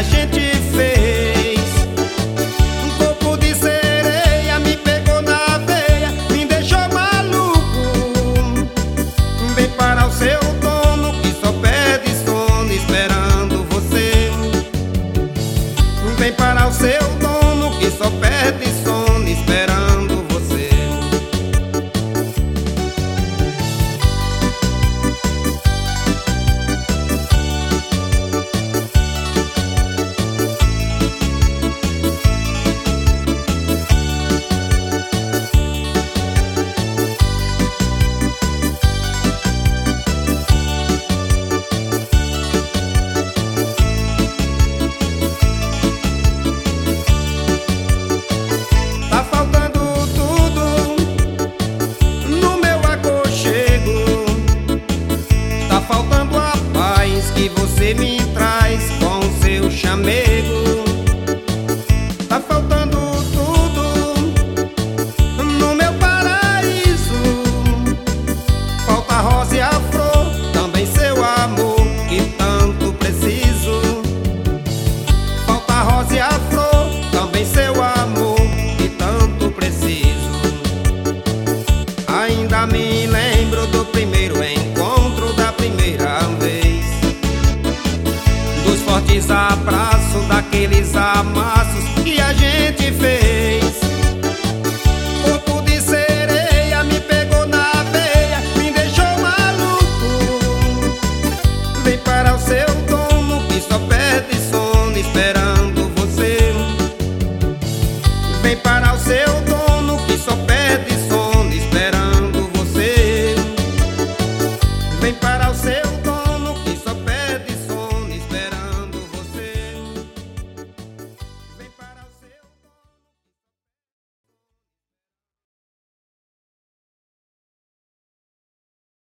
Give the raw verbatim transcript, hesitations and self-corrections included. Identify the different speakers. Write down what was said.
Speaker 1: gente fez. Um corpo de sereia me pegou na veia, me deixou maluco. Vem para o seu dono que só pede sono esperando você. Vem para o seu dono que só pede sono esperando você. Tá faltando tudo no meu aconchego. Tá faltando a paz que você me traz com seu chamego. Tá faltando tudo no meu paraíso. Falta a rosa e a flor, também seu amor que tanto preciso. Falta a rosa e a flor, também seu amor que tanto preciso. Ainda me lembro do primeiro encontro, da primeira vez, dos fortes abraços, daqueles amassos que a gente fez.